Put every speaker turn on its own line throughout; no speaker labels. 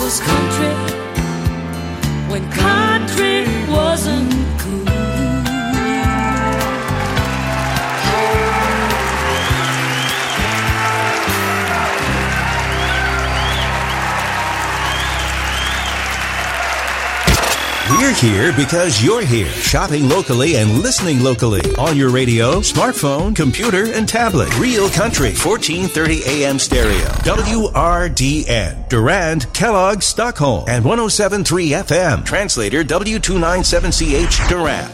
was country when country wasn't cool.
We're here because you're here, shopping locally and listening locally on your radio, smartphone, computer, and tablet. Real Country, 1430 AM stereo. WRDN, Durand, Kellogg, Stockholm, and 107.3 FM. Translator W297CH, Durand.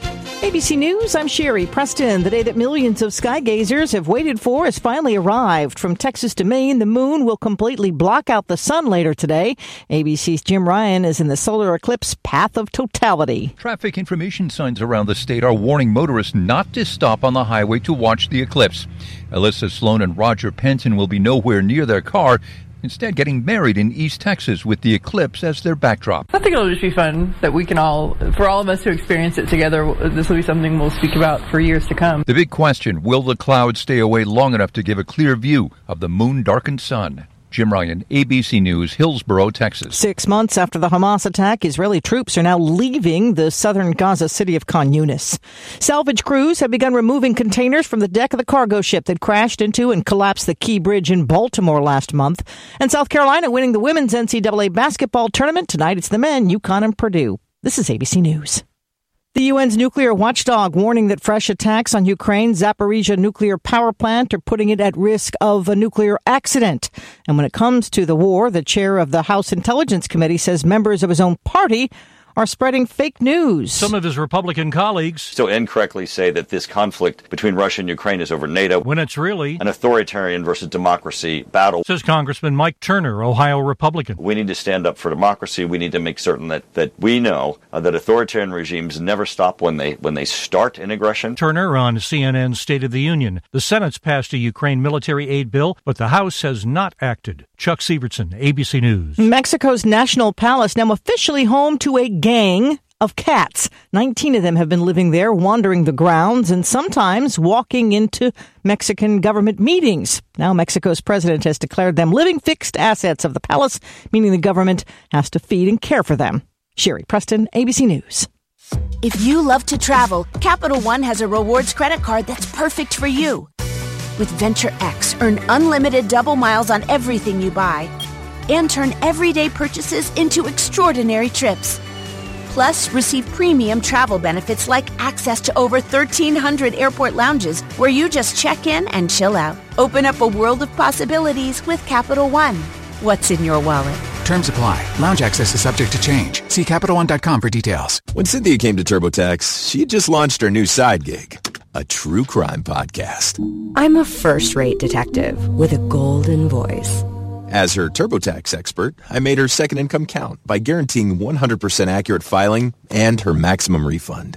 ABC News, I'm Sherry Preston. The day that millions of sky gazers have waited for has finally arrived. From Texas to Maine, the moon will completely block out the sun later today. ABC's Jim Ryan is in the solar eclipse path of totality.
Traffic information signs around the state are warning motorists not to stop on the highway to watch the eclipse. Alyssa Sloan and Roger Penton will be nowhere near their car, instead getting married in East Texas with the eclipse as their backdrop.
I think it'll just be fun that we can all, for all of us to experience it together, this will be something we'll speak about for years to come.
The big question, will the clouds stay away long enough to give a clear view of the moon-darkened sun? Jim Ryan, ABC News, Hillsboro, Texas.
6 months after the Hamas attack, Israeli troops are now leaving the southern Gaza city of Khan Yunis. Salvage crews have begun removing containers from the deck of the cargo ship that crashed into and collapsed the Key Bridge in Baltimore last month. And South Carolina winning the women's NCAA basketball tournament. Tonight it's the men, UConn and Purdue. This is ABC News. The UN's nuclear watchdog warning that fresh attacks on Ukraine's Zaporizhzhia nuclear power plant are putting it at risk of a nuclear accident. And when it comes to the war, the chair of the House Intelligence Committee says members of his own party are spreading fake news.
Some of his Republican colleagues
still incorrectly say that this conflict between Russia and Ukraine is over NATO,
when it's really
an authoritarian versus democracy battle.
Says Congressman Mike Turner, Ohio Republican.
We need to stand up for democracy. We need to make certain that we know that authoritarian regimes never stop when they start an aggression.
Turner on CNN's State of the Union. The Senate's passed a Ukraine military aid bill, but the House has not acted. Chuck Severson, ABC News.
Mexico's National Palace now officially home to a gang of cats. 19 of them have been living there, wandering the grounds, and sometimes walking into Mexican government meetings. Now Mexico's president has declared them living fixed assets of the palace, meaning the government has to feed and care for them. Sherry Preston, ABC News.
If you love to travel, Capital One has a rewards credit card that's perfect for you. With Venture X, earn unlimited double miles on everything you buy and turn everyday purchases into extraordinary trips. Plus, receive premium travel benefits like access to over 1,300 airport lounges where you just check in and chill out. Open up a world of possibilities with Capital One. What's in your wallet?
Terms apply. Lounge access is subject to change. See CapitalOne.com for details.
When Cynthia came to TurboTax, she had just launched her new side gig, a true crime podcast.
I'm a first-rate detective with a golden voice.
As her TurboTax expert, I made her second income count by guaranteeing 100% accurate filing and her maximum refund.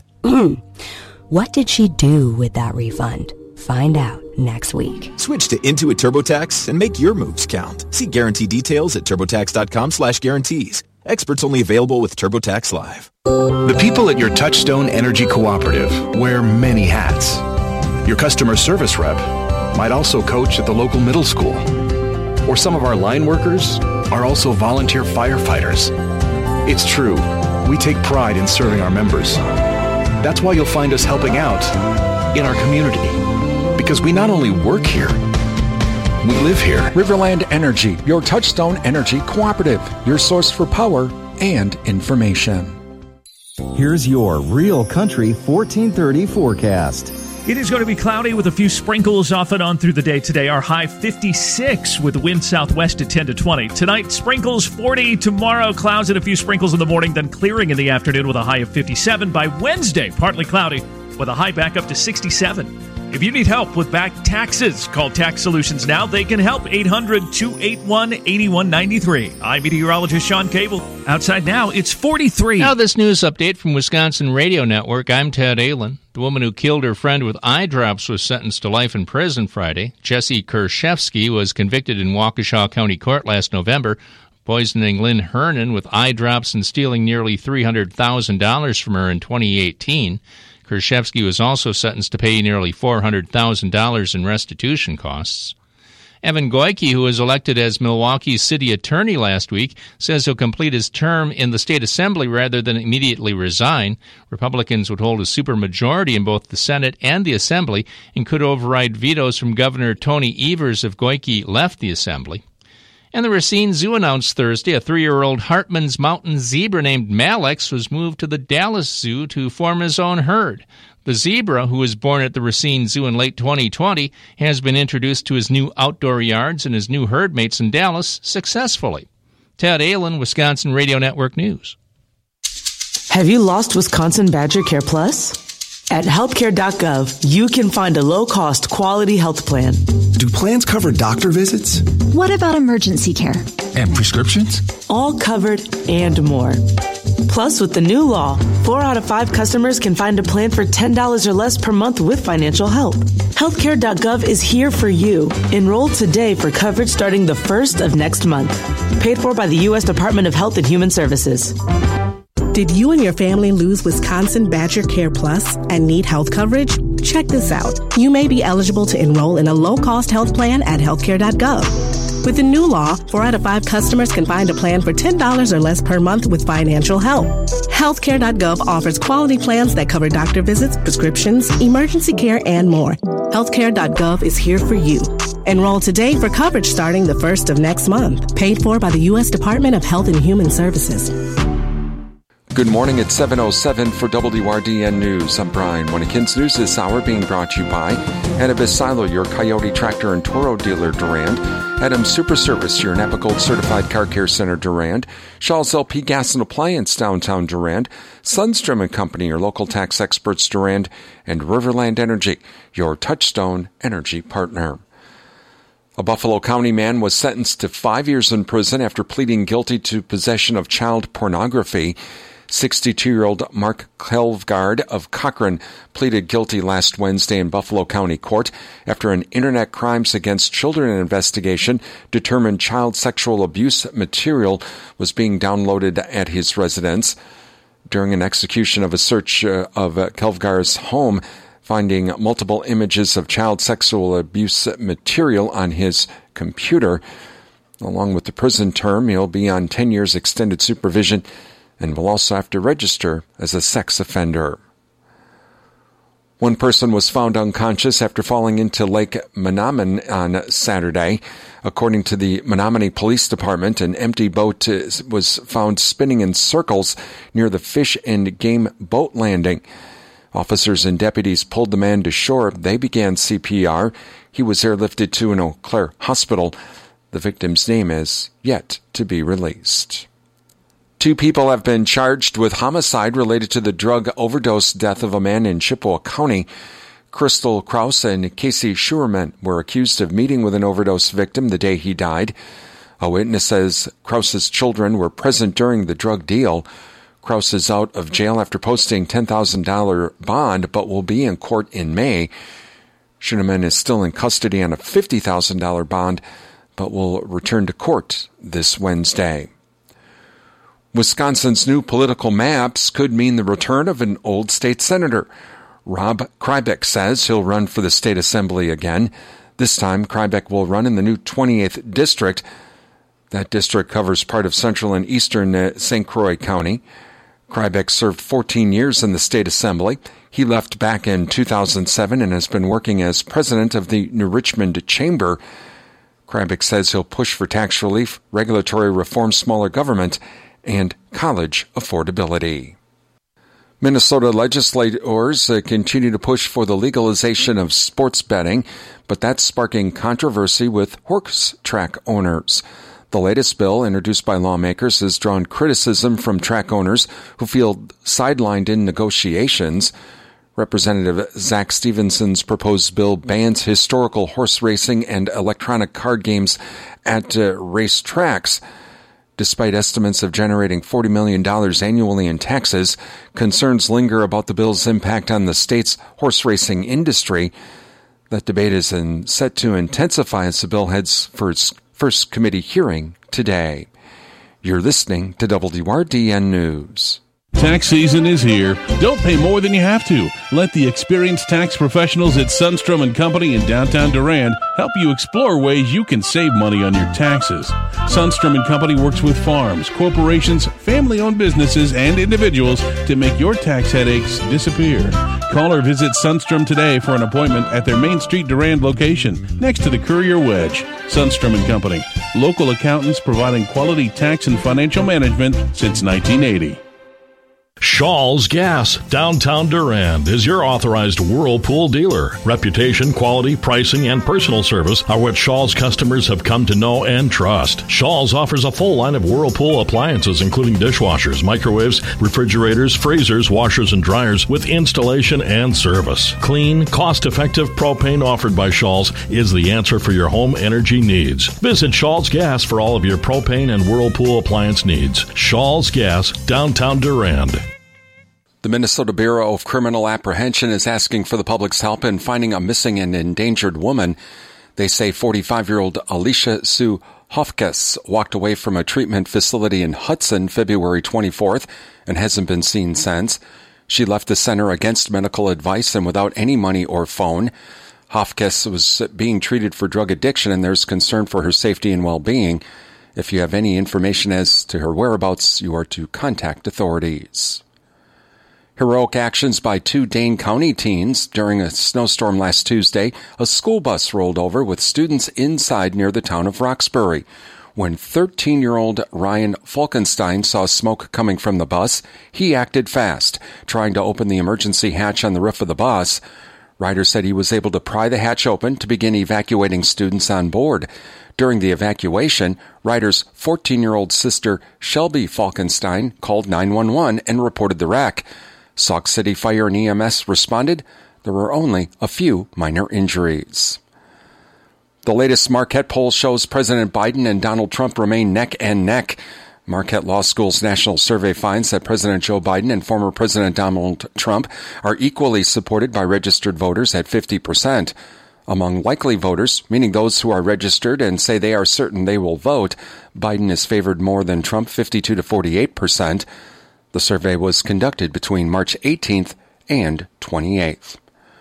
What did she do with that refund? Find out next week.
Switch to Intuit TurboTax and make your moves count. See guarantee details at TurboTax.com/guarantees. Experts only available with TurboTax Live.
The people at your Touchstone Energy Cooperative wear many hats. Your customer service rep might also coach at the local middle school. Or some of our line workers are also volunteer firefighters. It's true, we take pride in serving our members. That's why you'll find us helping out in our community. Because we not only work here, we live here.
Riverland Energy, your Touchstone Energy Cooperative, your source for power and information.
Here's your Real Country 1430 forecast.
It is going to be cloudy with a few sprinkles off and on through the day today. Our high 56 with the wind southwest at 10 to 20. Tonight, sprinkles 40. Tomorrow, clouds and a few sprinkles in the morning, then clearing in the afternoon with a high of 57. By Wednesday, partly cloudy with a high back up to 67. If you need help with back taxes, call Tax Solutions now. They can help. 800-281-8193. I'm meteorologist Sean Cable. Outside now, it's 43.
Now this news update from Wisconsin Radio Network. I'm Ted Ahlin. The woman who killed her friend with eye drops was sentenced to life in prison Friday. Jesse Kershevsky was convicted in Waukesha County Court last November, poisoning Lynn Hernan with eye drops and stealing nearly $300,000 from her in 2018. Kershevsky was also sentenced to pay nearly $400,000 in restitution costs. Evan Goyke, who was elected as Milwaukee's city attorney last week, says he'll complete his term in the state assembly rather than immediately resign. Republicans would hold a supermajority in both the Senate and the assembly and could override vetoes from Governor Tony Evers if Goyke left the assembly. And the Racine Zoo announced Thursday a 3-year-old Hartman's Mountain zebra named Malex was moved to the Dallas Zoo to form his own herd. The zebra, who was born at the Racine Zoo in late 2020, has been introduced to his new outdoor yards and his new herd mates in Dallas successfully. Ted Aylin, Wisconsin Radio Network News.
Have you lost Wisconsin Badger Care Plus? At healthcare.gov, you can find a low-cost, quality health plan.
Do plans cover doctor visits?
What about emergency care?
And prescriptions?
All covered and more. Plus, with the new law, 4 out of 5 customers can find a plan for $10 or less per month with financial help. Healthcare.gov is here for you. Enroll today for coverage starting the 1st of next month. Paid for by the U.S. Department of Health and Human Services.
Did you and your family lose Wisconsin Badger Care Plus and need health coverage? Check this out. You may be eligible to enroll in a low-cost health plan at healthcare.gov. With the new law, 4 out of 5 customers can find a plan for $10 or less per month with financial help. Healthcare.gov offers quality plans that cover doctor visits, prescriptions, emergency care, and more. Healthcare.gov is here for you. Enroll today for coverage starting the 1st of next month. Paid for by the U.S. Department of Health and Human Services.
Good morning at 7:07 for WRDN News. I'm Brian Winnekins. News this hour being brought to you by Annabis Silo, your Coyote Tractor and Toro dealer, Durand. Adams Super Service, your Napa Gold Certified Car Care Center, Durand. Shaw's LP Gas and Appliance, downtown Durand. Sundstrom & Company, your local tax experts, Durand. And Riverland Energy, your Touchstone energy partner. A Buffalo County man was sentenced to 5 years in prison after pleading guilty to possession of child pornography. 62-year-old Mark Kelvgard of Cochrane pleaded guilty last Wednesday in Buffalo County Court after an Internet Crimes Against Children investigation determined child sexual abuse material was being downloaded at his residence. During an execution of a search of Kelvgard's home, finding multiple images of child sexual abuse material on his computer. Along with the prison term, he'll be on 10 years extended supervision and will also have to register as a sex offender. One person was found unconscious after falling into Lake Menominee on Saturday. According to the Menominee Police Department, an empty boat was found spinning in circles near the Fish and Game boat landing. Officers and deputies pulled the man to shore. They began CPR. He was airlifted to an Eau Claire hospital. The victim's name is yet to be released. 2 people have been charged with homicide related to the drug overdose death of a man in Chippewa County. Crystal Krause and Casey Schuerman were accused of meeting with an overdose victim the day he died. A witness says Krause's children were present during the drug deal. Krause is out of jail after posting $10,000 bond, but will be in court in May. Schuerman is still in custody on a $50,000 bond, but will return to court this Wednesday. Wisconsin's new political maps could mean the return of an old state senator. Rob Krybeck says he'll run for the state assembly again. This time, Krybeck will run in the new 28th district. That district covers part of central and eastern St. Croix County. Krybeck served 14 years in the state assembly. He left back in 2007 and has been working as president of the New Richmond Chamber. Krybeck says he'll push for tax relief, regulatory reform, smaller government, and college affordability. Minnesota legislators continue to push for the legalization of sports betting, but that's sparking controversy with horse track owners. The latest bill, introduced by lawmakers, has drawn criticism from track owners who feel sidelined in negotiations. Representative Zach Stevenson's proposed bill bans historical horse racing and electronic card games at race tracks. Despite estimates of generating $40 million annually in taxes, concerns linger about the bill's impact on the state's horse racing industry. That debate is set to intensify as the bill heads for its first committee hearing today. You're listening to WRDN News.
Tax season is here. Don't pay more than you have to. Let the experienced tax professionals at Sundstrom & Company in downtown Durand help you explore ways you can save money on your taxes. Sundstrom & Company works with farms, corporations, family-owned businesses, and individuals to make your tax headaches disappear. Call or visit Sundstrom today for an appointment at their Main Street Durand location next to the Courier Wedge. Sundstrom & Company, local accountants providing quality tax and financial management since 1980.
Shaw's Gas, downtown Durand, is your authorized Whirlpool dealer. Reputation, quality, pricing, and personal service are what Shaw's customers have come to know and trust. Shaw's offers a full line of Whirlpool appliances, including dishwashers, microwaves, refrigerators, freezers, washers, and dryers, with installation and service. Clean, cost-effective propane offered by Shaw's is the answer for your home energy needs. Visit Shaw's Gas for all of your propane and Whirlpool appliance needs. Shaw's Gas, downtown Durand.
The Minnesota Bureau of Criminal Apprehension is asking for the public's help in finding a missing and endangered woman. They say 45-year-old Alicia Sue Hofkes walked away from a treatment facility in Hudson February 24th and hasn't been seen since. She left the center against medical advice and without any money or phone. Hofkes was being treated for drug addiction, and there's concern for her safety and well-being. If you have any information as to her whereabouts, you are to contact authorities. Heroic actions by two Dane County teens. During a snowstorm last Tuesday, a school bus rolled over with students inside near the town of Roxbury. When 13-year-old Ryan Falkenstein saw smoke coming from the bus, he acted fast, trying to open the emergency hatch on the roof of the bus. Ryder said he was able to pry the hatch open to begin evacuating students on board. During the evacuation, Ryder's 14-year-old sister, Shelby Falkenstein, called 911 and reported the wreck. Sauk City Fire and EMS responded. There were only a few minor injuries. The latest Marquette poll shows President Biden and Donald Trump remain neck and neck. Marquette Law School's national survey finds that President Joe Biden and former President Donald Trump are equally supported by registered voters at 50%. Among likely voters, meaning those who are registered and say they are certain they will vote, Biden is favored more than Trump, 52 to 48%. The survey was conducted between March 18th and 28th.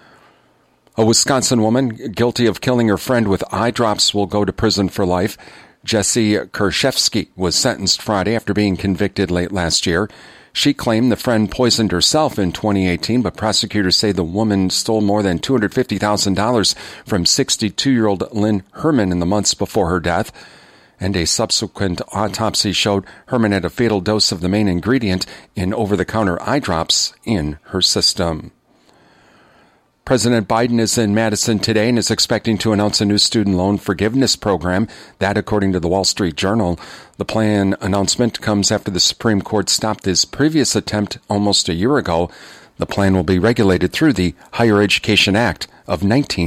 A Wisconsin woman guilty of killing her friend with eye drops will go to prison for life. Jessie Kershevsky was sentenced Friday after being convicted late last year. She claimed the friend poisoned herself in 2018, but prosecutors say the woman stole more than $250,000 from 62-year-old Lynn Herman in the months before her death. And a subsequent autopsy showed Herman had a fatal dose of the main ingredient in over-the-counter eye drops in her system. President Biden is in Madison today and is expecting to announce a new student loan forgiveness program. That, according to the Wall Street Journal. The plan announcement comes after the Supreme Court stopped his previous attempt almost a year ago. The plan will be regulated through the Higher Education Act of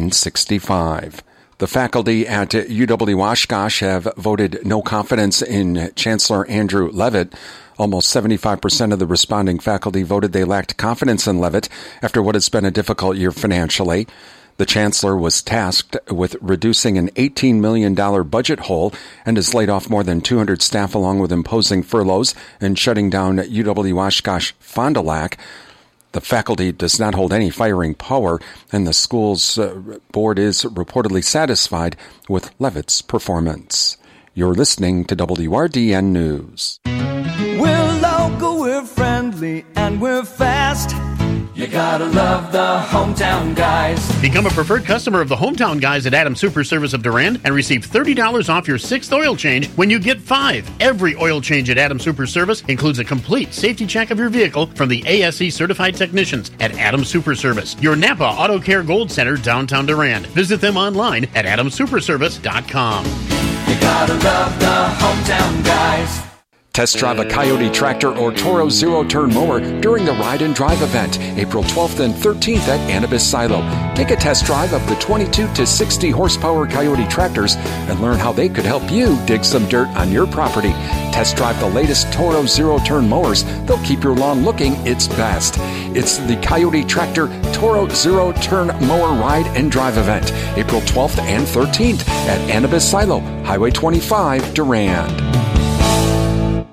1965. The faculty at UW-Oshkosh have voted no confidence in Chancellor Andrew Levitt. Almost 75% of the responding faculty voted they lacked confidence in Levitt after what has been a difficult year financially. The chancellor was tasked with reducing an $18 million budget hole and has laid off more than 200 staff along with imposing furloughs and shutting down UW-Oshkosh Fond du Lac. The faculty does not hold any firing power, and the school's board is reportedly satisfied with Levitt's performance. You're listening to WRDN News.
We're local, we're friendly, and we're fast. You gotta love the Hometown Guys.
Become a preferred customer of the Hometown Guys at Adams Super Service of Durand and receive $30 off your 6th oil change when you get 5. Every oil change at Adams Super Service includes a complete safety check of your vehicle from the ASE certified technicians at Adams Super Service, your Napa Auto Care Gold Center, downtown Durand. Visit them online at adamsuperservice.com.
You gotta love the Hometown Guys.
Test drive a Coyote tractor or Toro zero-turn mower during the Ride and Drive event, April 12th and 13th at Annabis Silo. Take a test drive of the 22 to 60 horsepower Coyote tractors and learn how they could help you dig some dirt on your property. Test drive the latest Toro zero-turn mowers. They'll keep your lawn looking its best. It's the Coyote Tractor Toro zero-turn mower Ride and Drive event, April 12th and 13th at Annabis Silo, Highway 25, Durand.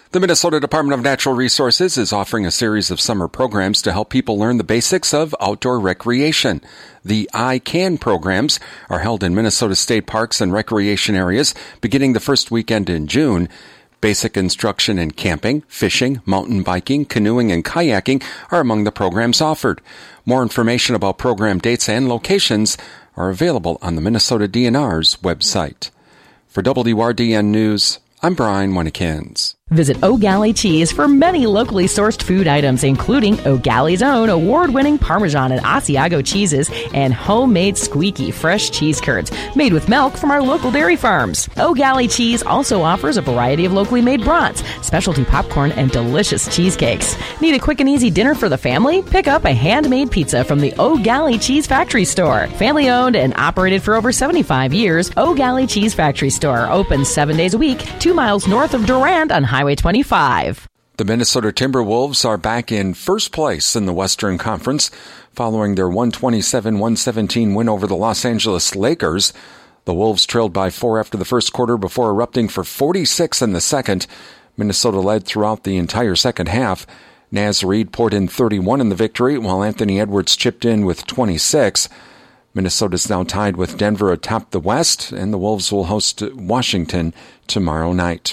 The Minnesota Department of Natural Resources is offering a series of summer programs to help people learn the basics of outdoor recreation. The I CAN programs are held in Minnesota state parks and recreation areas beginning the first weekend in June. Basic instruction in camping, fishing, mountain biking, canoeing, and kayaking are among the programs offered. More information about program dates and locations are available on the Minnesota DNR's website. For WRDN News, I'm Brian Winnekins.
Visit O'Galley Cheese for many locally sourced food items, including O'Galley's own award-winning Parmesan and Asiago cheeses and homemade squeaky fresh cheese curds made with milk from our local dairy farms. O'Galley Cheese also offers a variety of locally made brats, specialty popcorn, and delicious cheesecakes. Need a quick and easy dinner for the family? Pick up a handmade pizza from the O'Galley Cheese Factory Store. Family-owned and operated for over 75 years, O'Galley Cheese Factory Store opens 7 days a week, 2 miles north of Durand on Highway 25.
The Minnesota Timberwolves are back in first place in the Western Conference following their 127-117 win over the Los Angeles Lakers. The Wolves trailed by 4 after the first quarter before erupting for 46 in the second. Minnesota led throughout the entire second half. Naz Reid poured in 31 in the victory, while Anthony Edwards chipped in with 26. Minnesota's now tied with Denver atop the West, and the Wolves will host Washington tomorrow night.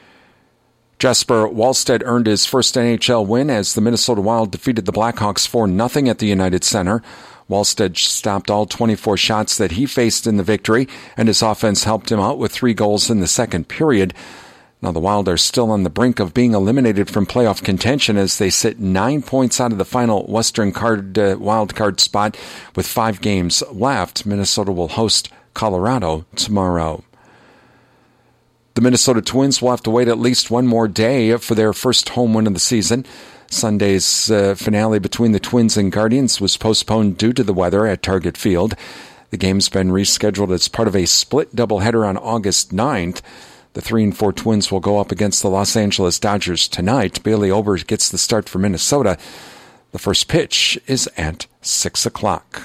Jesper Wallstedt earned his first NHL win as the Minnesota Wild defeated the Blackhawks 4-0 at the United Center. Wallstedt stopped all 24 shots that he faced in the victory, and his offense helped him out with 3 goals in the second period. Now the Wild are still on the brink of being eliminated from playoff contention as they sit 9 points out of the final Western wild card spot with 5 games left. Minnesota will host Colorado tomorrow. The Minnesota Twins will have to wait at least one more day for their first home win of the season. Sunday's finale between the Twins and Guardians was postponed due to the weather at Target Field. The game's been rescheduled as part of a split doubleheader on August 9th. The 3-4 Twins will go up against the Los Angeles Dodgers tonight. Bailey Ober gets the start for Minnesota. The first pitch is at 6 o'clock.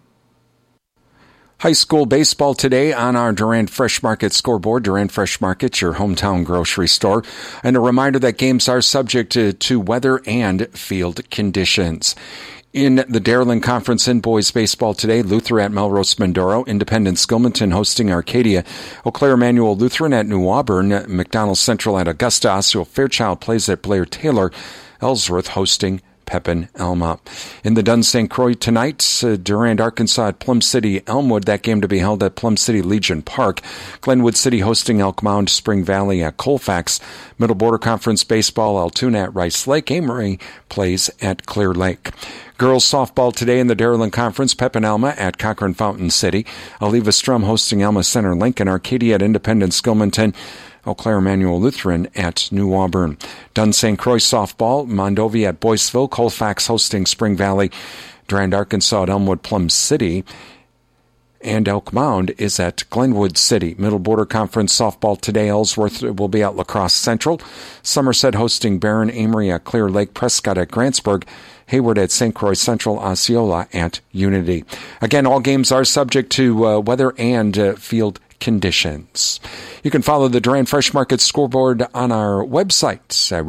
High school baseball today on our Durand Fresh Market scoreboard. Durand Fresh Market, your hometown grocery store. And a reminder that games are subject to weather and field conditions. In the Dairyland Conference in boys baseball today, Luther at Melrose Mindoro, Independence Gilmanton hosting Arcadia, Eau Claire Emmanuel Lutheran at New Auburn, McDonald Central at Augusta, Osseo Fairchild plays at Blair Taylor, Ellsworth hosting Pepin Alma. In the Dunn St. Croix tonight, Durand, Arkansas at Plum City Elmwood. That game to be held at Plum City Legion Park. Glenwood City hosting Elk Mound, Spring Valley at Colfax. Middle Border Conference Baseball, Altoona at Rice Lake. Amory plays at Clear Lake. Girls softball today in the Dairyland Conference, Pepin Alma at Cochrane Fountain City. Oliva Strum hosting Alma Center Lincoln. Arcadia at Independence Gilmanton. Eau Claire Emmanuel Lutheran at New Auburn. Dunn St. Croix softball, Mondovi at Boyceville, Colfax hosting Spring Valley, Durand, Arkansas at Elmwood Plum City, and Elk Mound is at Glenwood City. Middle Border Conference softball today, Ellsworth will be at La Crosse Central, Somerset hosting Barron, Amory at Clear Lake, Prescott at Grantsburg, Hayward at St. Croix Central, Osceola at Unity. Again, all games are subject to weather and field conditions. You can follow the Durand Fresh Market scoreboard on our website at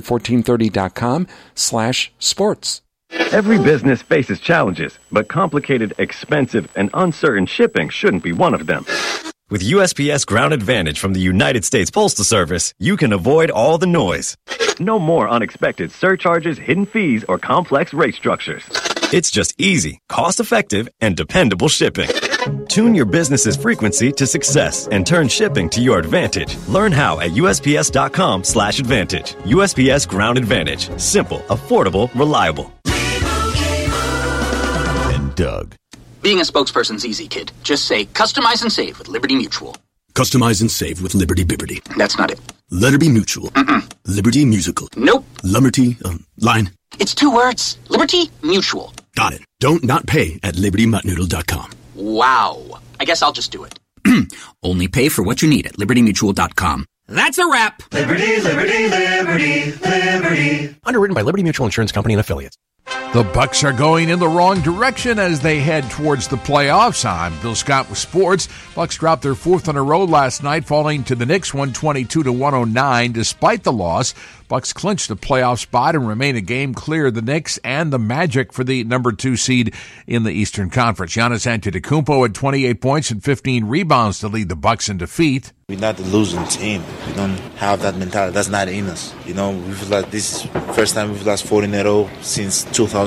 realcountry1430.com/sports.
Every business faces challenges, but complicated, expensive, and uncertain shipping shouldn't be one of them.
With USPS Ground Advantage from the United States Postal Service, you can avoid all the noise.
No more unexpected surcharges, hidden fees, or complex rate structures.
It's just easy, cost-effective, and dependable shipping. Tune your business's frequency to success and turn shipping to your advantage. Learn how at USPS.com/advantage. USPS Ground Advantage. Simple, affordable, reliable.
And Doug.
Being a spokesperson's easy, kid. Just say, customize and save with Liberty Mutual.
Customize and save with Liberty Bibberty.
That's not it.
Liberty Mutual. Liberty Musical.
Nope.
Liberty, line.
It's 2 words. Liberty Mutual.
Got it. Don't not pay at LibertyMuttNoodle.com.
Wow. I guess I'll just do it.
Only pay for what you need at LibertyMutual.com.
That's a wrap.
Liberty, liberty, liberty, liberty.
Underwritten by Liberty Mutual Insurance Company and Affiliates.
The Bucks are going in the wrong direction as they head towards the playoffs. I'm Bill Scott with sports. Bucks dropped their fourth in a row last night, falling to the Knicks 122-109. Despite the loss, Bucks clinched the playoff spot and remain a game clear of the Knicks and the Magic for the number 2 seed in the Eastern Conference. Giannis Antetokounmpo had 28 points and 15 rebounds to lead the Bucks in defeat.
We're not a losing team. We don't have that mentality. That's not in us. You know, we've lost, this is the first time we've lost 4 in a row since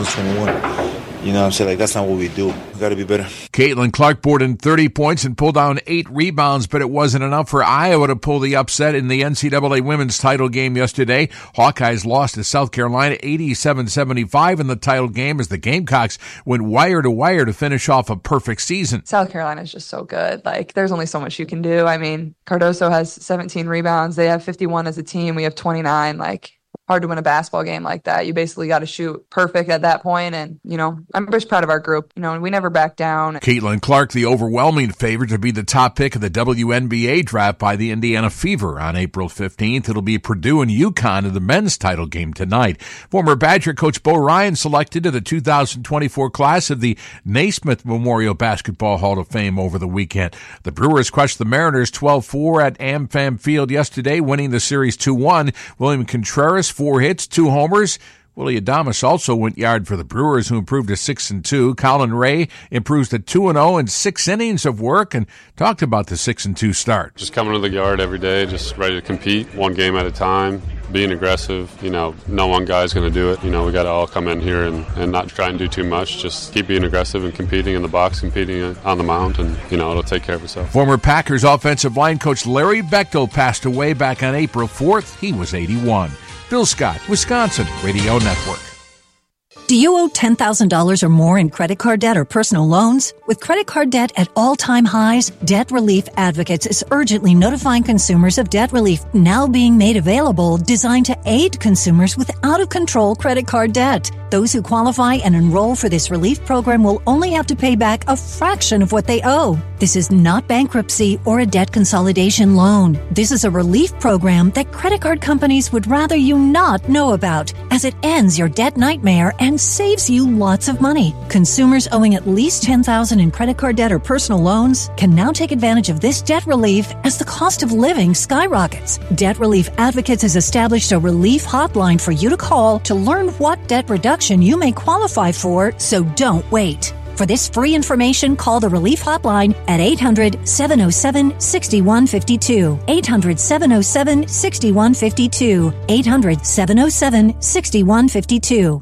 2021. You know what I'm saying? Like, that's not what we do. We got to be better.
Caitlin Clark boarded in 30 points and pulled down 8 rebounds, but it wasn't enough for Iowa to pull the upset in the NCAA women's title game yesterday. Hawkeyes lost to South Carolina 87-75 in the title game as the Gamecocks went wire to wire to finish off a perfect season.
South Carolina is just so good. Like, there's only so much you can do. I mean, Cardoso has 17 rebounds. They have 51 as a team. We have 29. Like, hard to win a basketball game like that. You basically got to shoot perfect at that point. And, you know, I'm just proud of our group. You know, we never back down.
Caitlin Clark, the overwhelming favorite to be the top pick of the WNBA draft by the Indiana Fever on April 15th. It'll be Purdue and UConn in the men's title game tonight. Former Badger coach Bo Ryan selected to the 2024 class of the Naismith Memorial Basketball Hall of Fame over the weekend. The Brewers crushed the Mariners 12-4 at AmFam Field yesterday, winning the series 2-1. William Contreras, 4 hits, 2 homers. Willie Adames also went yard for the Brewers, who improved to 6-2. Colin Ray improves to 2-0 in 6 innings of work and talked about the 6-2 start.
Just coming to the yard every day, just ready to compete, one game at a time, being aggressive. You know, no one guy's going to do it. You know, we got to all come in here and not try and do too much. Just keep being aggressive and competing in the box, competing on the mound, and, you know, it'll take care of itself.
Former Packers offensive line coach Larry Bechtel passed away back on April 4th. He was 81. Bill Scott, Wisconsin Radio Network.
Do you owe $10,000 or more in credit card debt or personal loans? With credit card debt at all-time highs, Debt Relief Advocates is urgently notifying consumers of debt relief now being made available, designed to aid consumers with out-of-control credit card debt. Those who qualify and enroll for this relief program will only have to pay back a fraction of what they owe. This is not bankruptcy or a debt consolidation loan. This is a relief program that credit card companies would rather you not know about, as it ends your debt nightmare and saves you lots of money. Consumers owing at least $10,000 in credit card debt or personal loans can now take advantage of this debt relief as the cost of living skyrockets. Debt Relief Advocates has established a relief hotline for you to call to learn what debt reduction you may qualify for, so don't wait. For this free information, call the Relief Hotline at 800-707-6152. 800-707-6152. 800-707-6152.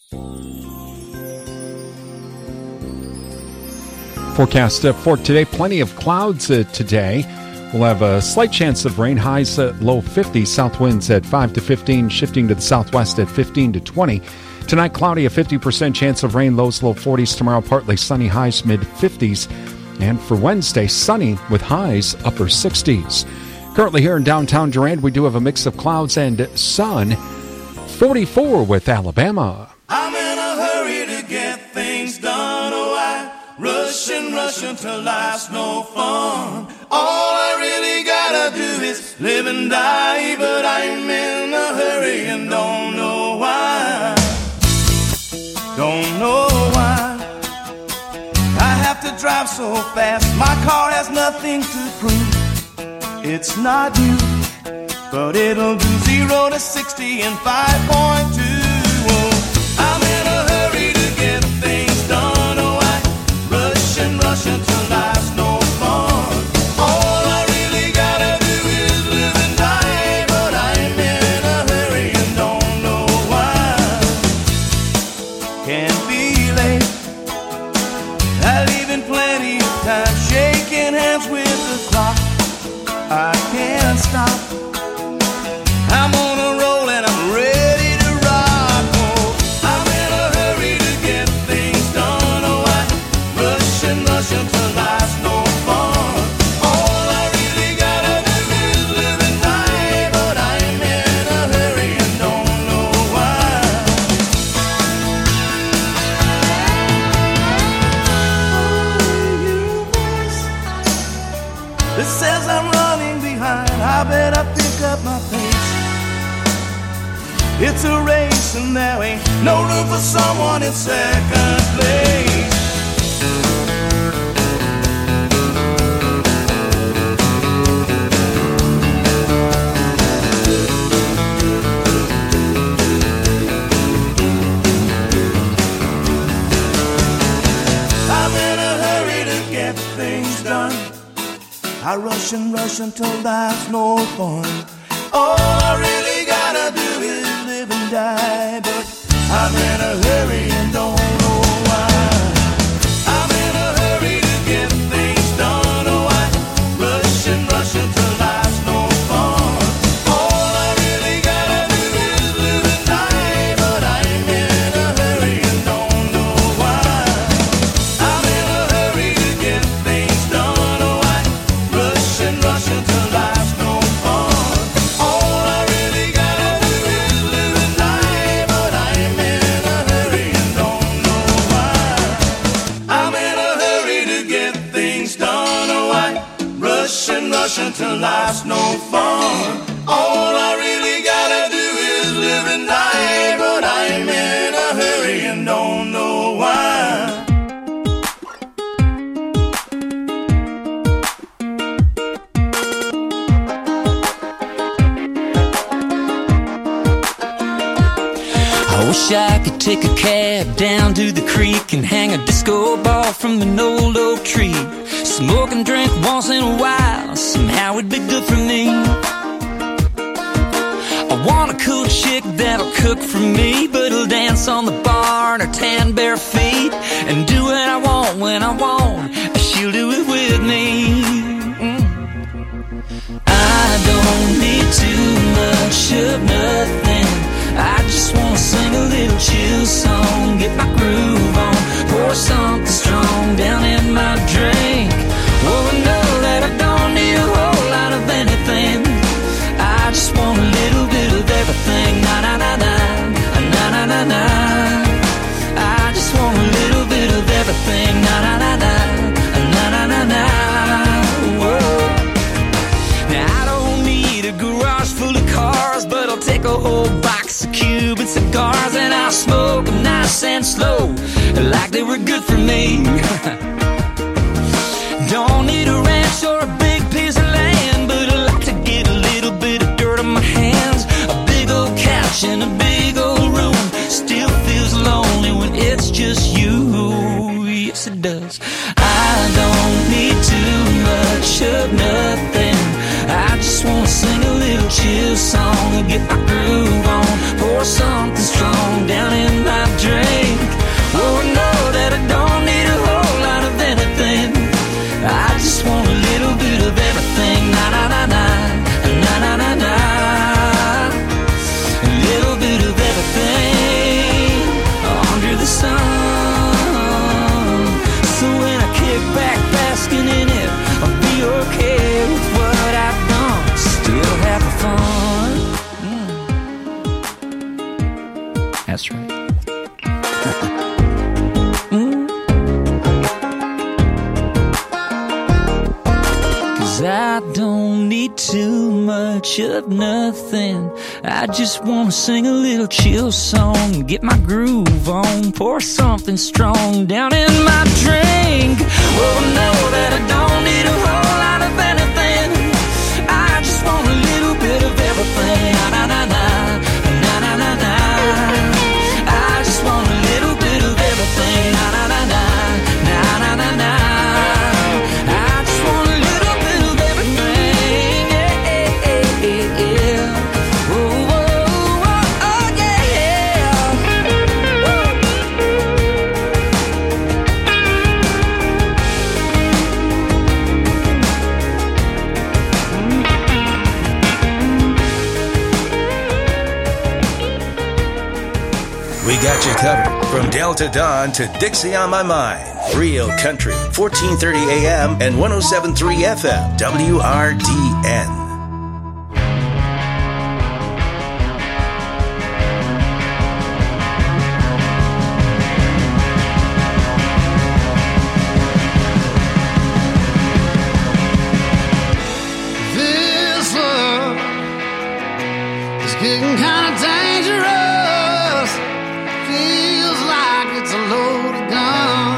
Forecast for today, plenty of clouds today. We'll have a slight chance of rain, highs at low 50s, south winds at 5 to 15, shifting to the southwest at 15 to 20. Tonight, cloudy, a 50% chance of rain, lows low 40s. Tomorrow, partly sunny, highs mid 50s. And for Wednesday, sunny with highs upper 60s. Currently here in downtown Durand, we do have a mix of clouds and sun. 44 with Alabama.
I'm in a hurry to get things done. Oh, I rush until life's no fun. All I really gotta do is live and die, but I'm in a hurry and don't know why. Don't know why I have to drive so fast. My car has nothing to prove. It's not new, but it'll do 0 to 60 in 5.2. Oh, I'm in a hurry to get things done. Oh, I rush until life's no fun. All I really gotta do is live and die, but I'm in a hurry and don't know why. Can't be late. I leave in plenty of time, shaking hands with the clock. I can't stop. I'm on a roll and I'm ready to rock. Oh, I'm in a hurry to get things done. Oh, I rush until life's no fun. All I really gotta do is live and die, but I'm in a hurry and don't know why. Oh, you voice that says I'm running behind. I better pick up my pace. It's a race and there ain't no room for someone in second place. I rush and rush until there's no fun. All I really gotta do is live and die, but I'm in a hurry and don't know why. I'm in a hurry to get things done. Oh, I rush and rush until there's no fun. All I really gotta do is live and die, but I'm in a hurry and don't know why. I'm in a hurry to get things done. Oh, I rush and rush until life's no fun. All I really gotta do is live and die, but I'm in a hurry and don't know why. I'm in a hurry to get things done. Oh, I rush and rush until life's no fun. All I really gotta do is live and die, but I'm in a hurry and don't know why.
I wish I could take a cab down to the creek and hang a disco ball from an old oak tree. Smoke and drink once in a while, somehow it'd be good for me. I want a cool chick that'll cook for me, but will dance on the bar in her tan bare feet and do what I want when I want. She'll do it with me. I don't need too much of nothing. I just wanna sing a little chill song, get my groove on, pour something strong down in my drink. Oh, I know that I don't need a whole lot of anything. I just want a little bit of everything. Na na na na, na na na na. I just want a little bit of everything. Na na na na, na na na na. Whoa. Now I don't need a garage full of cars, but I'll take a whole box of Cuban cigars and I'll smoke them nice and slow, like they were good for me. Don't need a ranch or a big piece of land, but I like to get a little bit of dirt on my hands. A big old couch in a big old room still feels lonely when it's just you. Yes, it does. I don't need too much of nothing. I just wanna sing a little chill song and get my groove on, pour something strong down in my drink. Oh, I know that I don't need a whole lot of anything. I just want a little bit of everything. Na na na na, na na na na. A little bit of everything under the sun. So when I kick back basking in it, I'll be okay with what I've done. Still have fun. That's right. I don't need too much of nothing. I just wanna sing a little chill song, get my groove on, pour something strong down in my drink. Oh, know that I don't need a whole lot of anything. I just want a little bit of everything. Na na na na, na na na na. I just want a little bit of everything. Na na na na, na na na na.
We got you covered from Delta Dawn to Dixie on My Mind. Real Country, 1430 AM and 107.3 FM, WRDN.
This love
getting kind of dangerous. Feels like it's a loaded gun.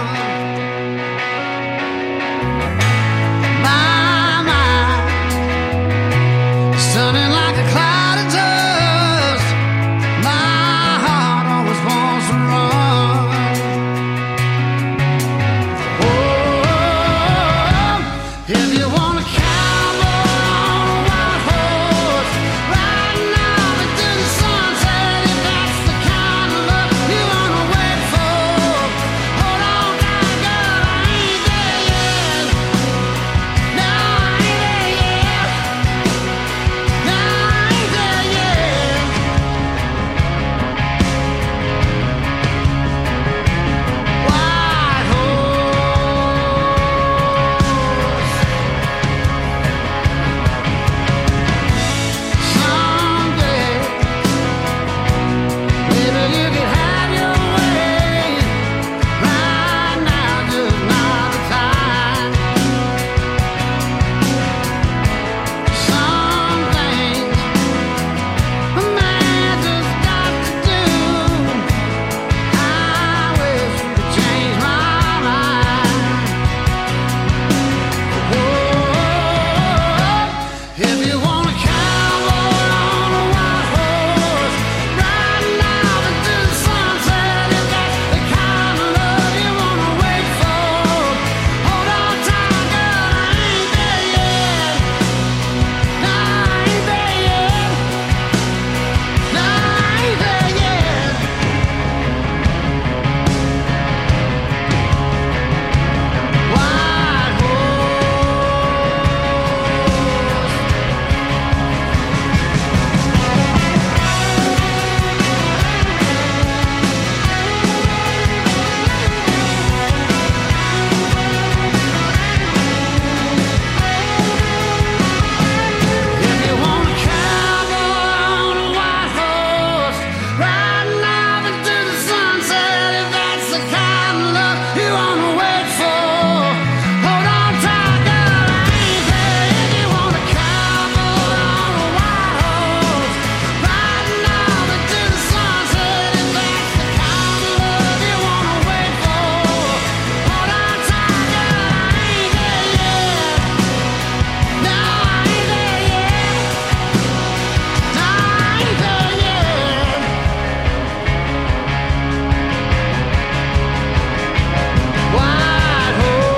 My mind is turning like a cloud of dust. My heart always wants to run. Oh, if you want a cowboy on a white horse, riding off into the sunset, if that's the kind of love you wanna wait for, hold on tight, girl, I ain't there yet. No, I ain't there yet. No, I ain't there yet. White someday, maybe you could have your way. Right now, just not the time. Some things a man just got to do. I wish you could change my mind. If you want a cowboy on a white horse, riding off into the sunset, if that's the kind of love you wanna wait for, hold on tight, girl, I ain't there yet. No, I ain't there yet. No, I ain't there yet. White If you want a cowboy on a white horse, riding off into the sunset, if that's the kind of love you wanna wait for, hold on tight, girl, I ain't there. If you want a cowboy on a white horse, riding off into the sunset, if that's the kind of love you wanna wait for, hold on tight, girl, I ain't there yet. No, I ain't there yet. No, I ain't there yet. White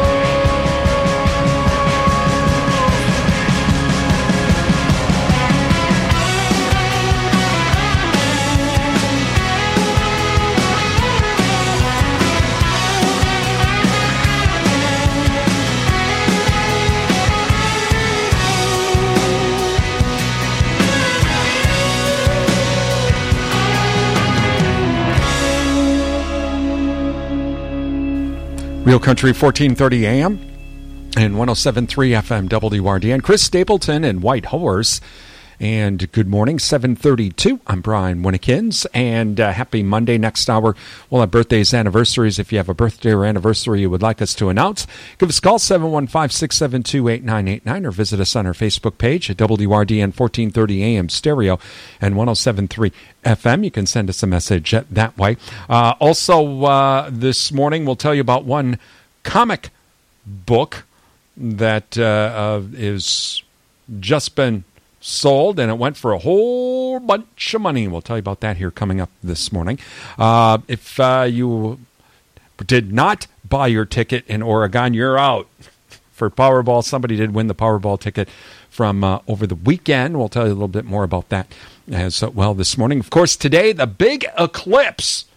Real Country 1430 AM and 107.3 FM WRDN. Chris Stapleton and White Horse. And good morning, 7:32. I'm Brian Winnekins, and happy Monday. Next hour, we'll have birthdays, anniversaries. If you have a birthday or anniversary you would like us to announce, give us a call, 715-672-8989, or visit us on our Facebook page at WRDN 1430 AM Stereo and 107.3 FM. You can send us a message that way. Also, this morning, we'll tell you about one comic book that is just been sold, and it went for a whole bunch of money. We'll tell you about that here coming up this morning. If you did not buy your ticket in Oregon, you're out for Powerball. Somebody did win the Powerball ticket from over the weekend. We'll tell you a little bit more about that as well this morning. Of course, today, the big eclipse.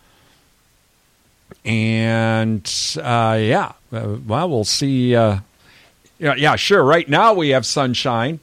And, well, we'll see. Yeah, sure. Right now we have sunshine.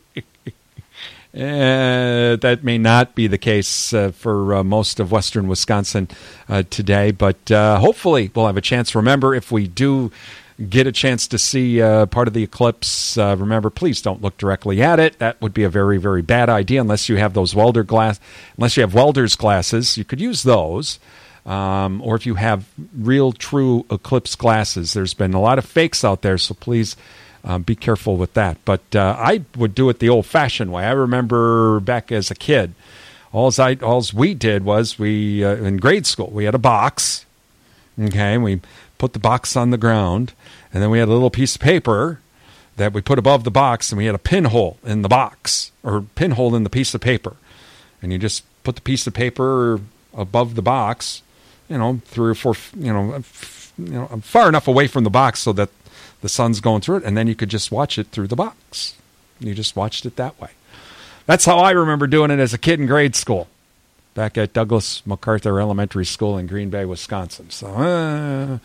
That may not be the case for most of western Wisconsin today, but hopefully we'll have a chance. Remember, if we do get a chance to see part of the eclipse, remember, please don't look directly at it. That would be a very, very bad idea unless you have those unless you have welder's glasses. You could use those. Or if you have real, true eclipse glasses. There's been a lot of fakes out there, so please be careful with that. But I would do it the old-fashioned way. I remember back as a kid, Alls we did was we in grade school we had a box, okay, and we put the box on the ground, and then we had a little piece of paper that we put above the box, and we had a pinhole in the box or pinhole in the piece of paper, and you just put the piece of paper above the box, 3 or 4, far enough away from the box so that the sun's going through it, and then you could just watch it through the box. You just watched it that way. That's how I remember doing it as a kid in grade school, back at Douglas MacArthur Elementary School in Green Bay, Wisconsin. So,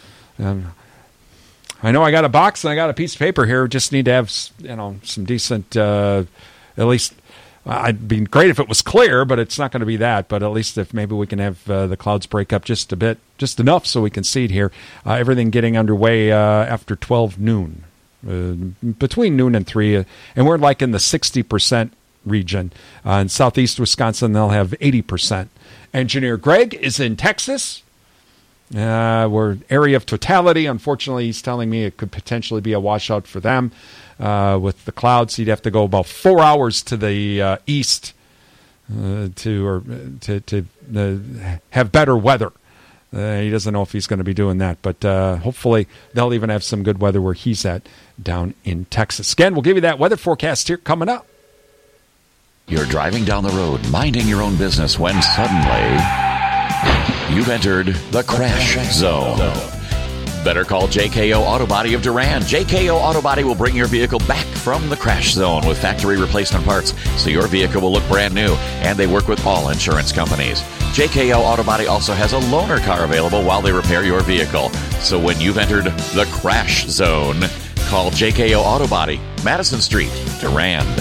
I know I got a box and I got a piece of paper here. Just need to have, some decent, at least. It'd be great if it was clear, but it's not going to be that. But at least if maybe we can have the clouds break up just a bit, just enough so we can see it here. Everything getting underway after 12 noon, between noon and 3. And we're like in the 60% region. In southeast Wisconsin, they'll have 80%. Engineer Greg is in Texas. We're area of totality. Unfortunately, he's telling me it could potentially be a washout for them. With the clouds, you'd have to go about 4 hours to the east to have better weather. He doesn't know if he's going to be doing that, but hopefully they'll even have some good weather where he's at down in Texas. Again, we'll give you that weather forecast here coming up.
You're driving down the road, minding your own business, when suddenly you've entered the crash zone. Better call JKO Auto Body of Durand. JKO Auto Body will bring your vehicle back from the crash zone with factory replacement parts so your vehicle will look brand new, and they work with all insurance companies. JKO Auto Body also has a loaner car available while they repair your vehicle. So when you've entered the crash zone, call JKO Auto Body, Madison Street, Durand.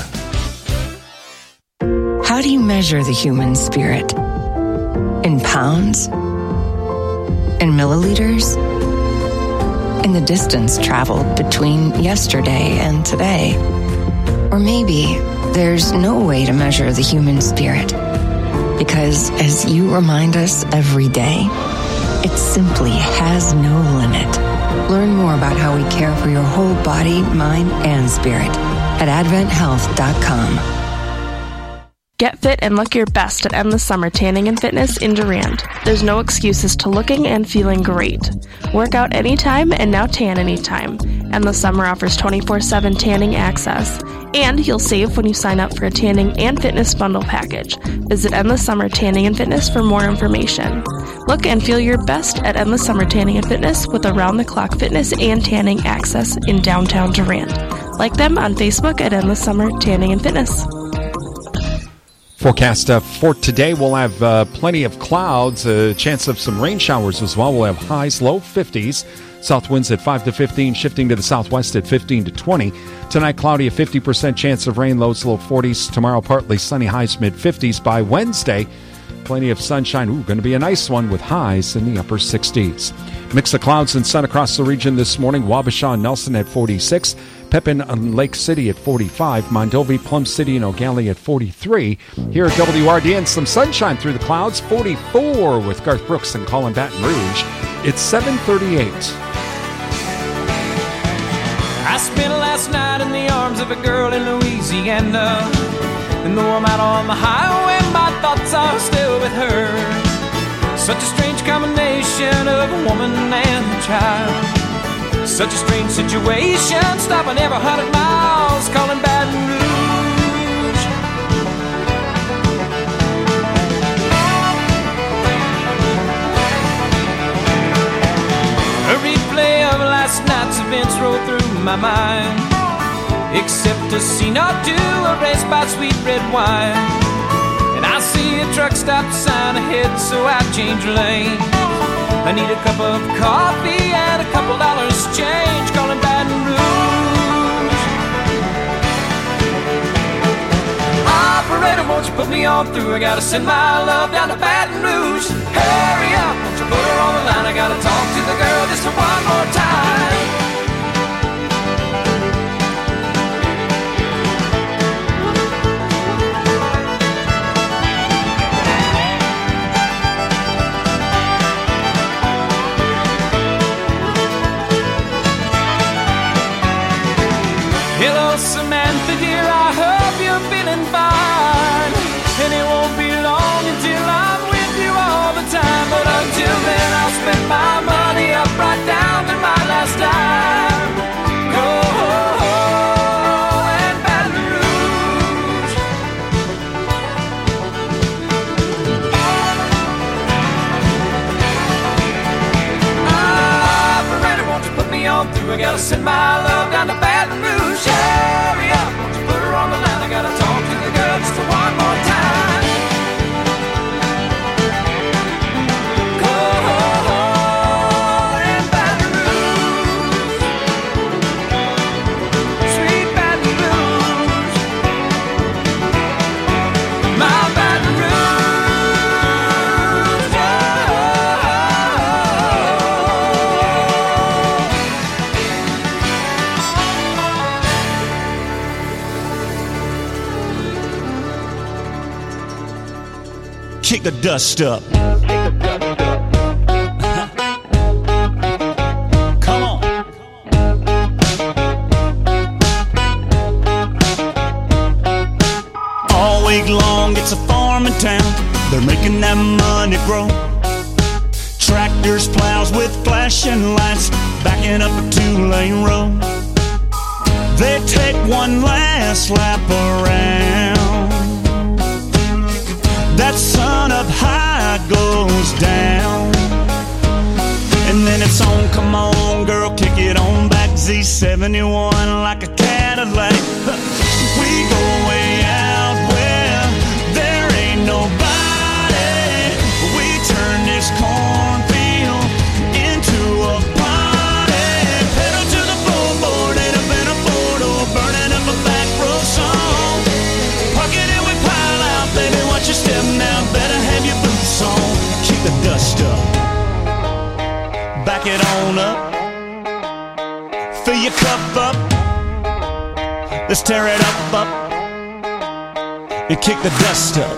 How do you measure the human spirit? In pounds? In milliliters? In the distance traveled between yesterday and today? Or maybe there's no way to measure the human spirit, because as you remind us every day, it simply has no limit. Learn more about how we care for your whole body, mind, and spirit at AdventHealth.com.
Get fit and look your best at Endless Summer Tanning and Fitness in Durand. There's no excuses to looking and feeling great. Work out anytime and now tan anytime. Endless Summer offers 24/7 tanning access. And you'll save when you sign up for a tanning and fitness bundle package. Visit Endless Summer Tanning and Fitness for more information. Look and feel your best at Endless Summer Tanning and Fitness with around-the-clock fitness and tanning access in downtown Durand. Like them on Facebook at Endless Summer Tanning and Fitness.
Forecast for today, we'll have plenty of clouds, a chance of some rain showers as well. We'll have highs, low 50s. South winds at 5 to 15, shifting to the southwest at 15 to 20. Tonight, cloudy, a 50% chance of rain, lows, low 40s. Tomorrow, partly sunny, highs, mid-50s. By Wednesday, plenty of sunshine. Going to be a nice one with highs in the upper 60s. Mix of clouds and sun across the region this morning. Wabasha and Nelson at 46. Pepin and Lake City at 45, Mondovi, Plum City, and O'Galley at 43. Here at WRDN, some sunshine through the clouds, 44 with Garth Brooks and Colin Baton Rouge. It's 7:38.
I spent last night in the arms of a girl in Louisiana, and though I'm out on the highway, my thoughts are still with her. Such a strange combination of a woman and a child. Such a strange situation, stopping every 100 miles, calling Baton Rouge. A replay of last night's events roll through my mind, except a scene or two erased by sweet red wine. And I see a truck stop sign ahead, so I change lanes. I need a cup of coffee and a couple dollars change, calling Baton Rouge. Operator, won't you put me on through? I gotta send my love down to Baton Rouge. Hurry up, won't you put her on the line? I gotta talk to the girl just one more time. Hello, Samantha, dear, I hope you're feeling fine. And it won't be long send my love down to Baton Rouge. Hurry up, won't you put her on the line? I gotta talk to the girl just one more time. Calling Baton Rouge, sweet Baton Rouge, my Baton Rouge.
Kick the dust up. Come on. All week long, it's a farming town. They're making that money grow. Tractors, plows with flashing lights, backing up a two-lane road. They take one last lap around. That sun up high goes down, and then it's on, come on girl, kick it on back. Z71 like a Cadillac. We go way out where there ain't nobody. We turn this cornfield into a party. Pedal to the floorboard, ain't up in a four-door, burning up a back row song. Park it and we pile out, baby, watch your step now, better have your boots on. Kick the dust up, back it on up, fill your cup up, let's tear it up, and kick the dust up.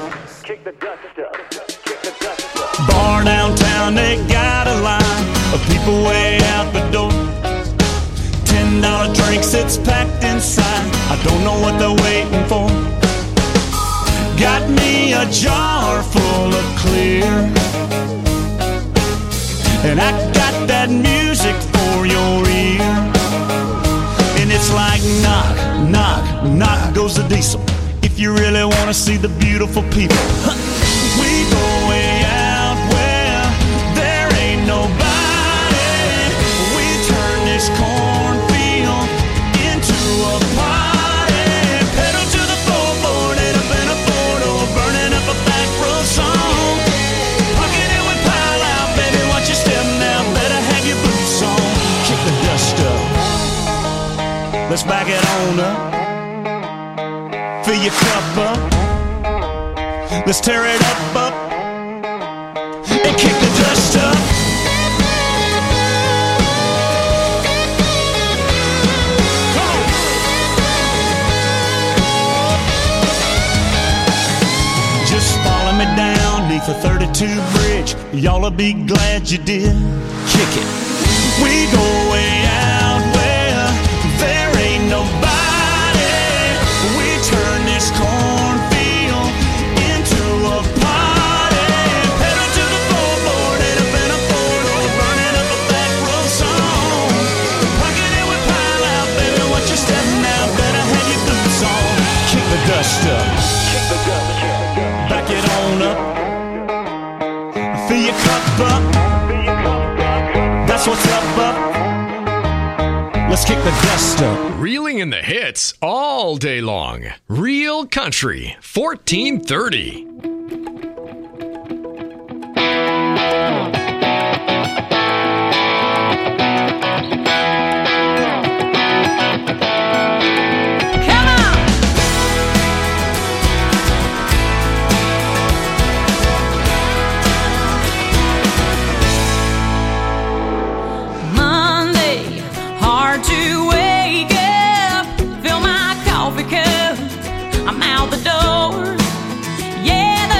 Bar downtown, they got a line of people way out the door. $10 drinks, it's packed inside, I don't know what they're waiting for. Got me a jar full of clear, and I got that music for your ear. And it's like knock, knock, knock goes the diesel. If you really want to see the beautiful people, we go way out where there ain't nobody. We turn this cornfield into a party. Pedal to the floorboard, ain't up in a four-door, burning up a back row song. Pocket it with pile out, baby, watch your step now, better have your boots on. Kick the dust up, let's back it on up, fill your cup up, let's tear it up, and kick the dust up. Just follow me down neath the 32 bridge, y'all'll be glad you did. Kick it. We go way out where there ain't nobody. We turn this cornfield into a party. Pedal to the floorboard, ain't up in a four-door, burning up a back row song. Pocket it with pile out, baby, watch your step now, better have your boots on. Kick the dust up, back it on up, fill your cup up, that's what's up. Let's kick the dust up.
Reeling in the hits all day long. Real Country 1430.
I'm out the door. Yeah,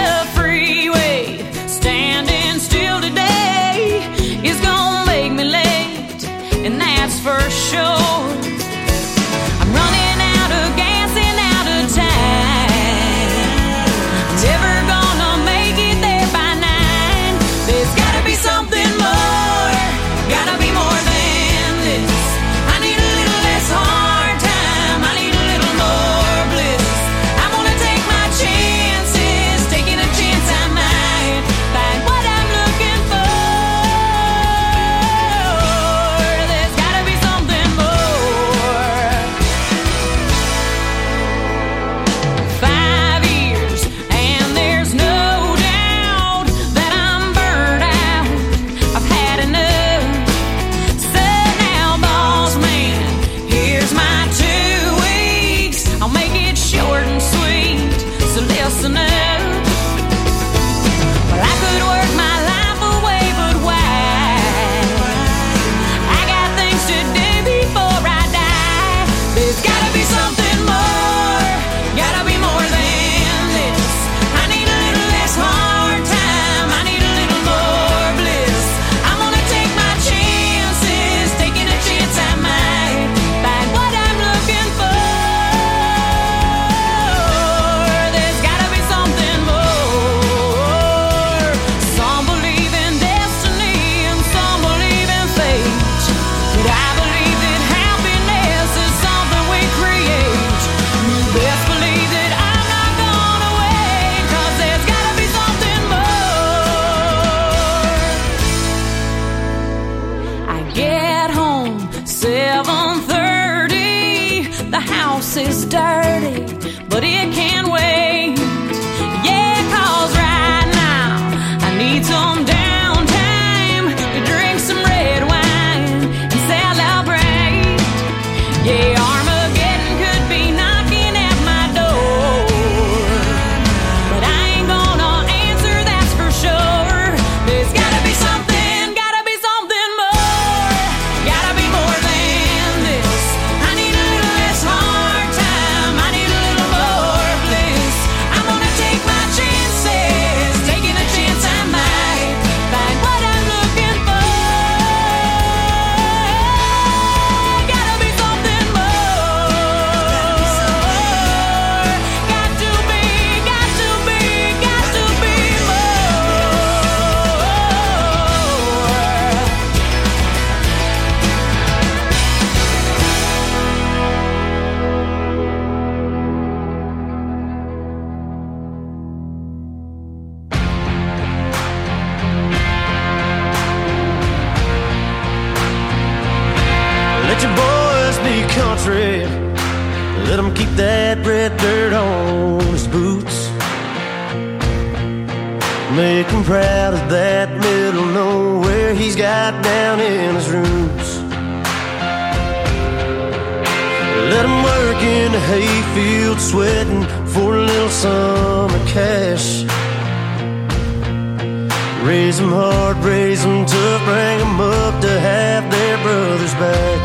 house is dirty, but it can wait. Yeah, 'cause right now I need some downtime to drink some red wine and celebrate. Yeah, Armageddon could be knocking at my door, but I ain't gonna answer, that's for sure. There's gotta be something more, gotta be more than this. I need a little less hard time, I need a little more bliss. I'm gonna take my chances, taking a chance I might find what I'm looking for. Gotta be something more. Got to be
Let your boys be country. Let them keep that red dirt on his boots. Make him proud of that middle nowhere he's got down in his roots. Let him work in the hayfield sweating for a little summer cash. Raise them hard, raise them tough, bring them up to have their brothers back.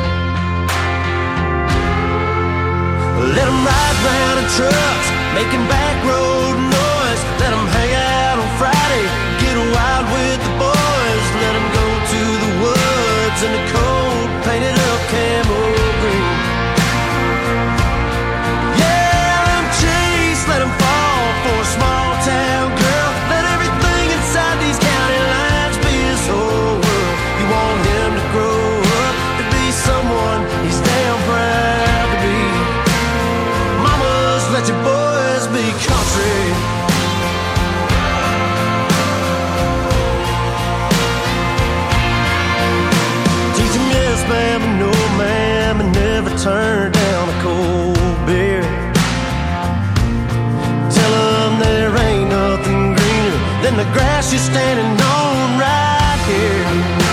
Let them ride round in trucks, making back road noise. Let them hang out on Friday, get wild with the boys. Let them go to the woods in the cold, painted up camo green. Yeah, let them chase, let them fall for a small town girl. Let everything inside these county lines be his whole world. You want him to grow up to be someone he's damn proud to be. Mamas, let your boys be country. Teach them yes, ma'am, and no, ma'am, and never turn down a cold beer. Tell them there ain't nothing greener than the grass you're standing on right here.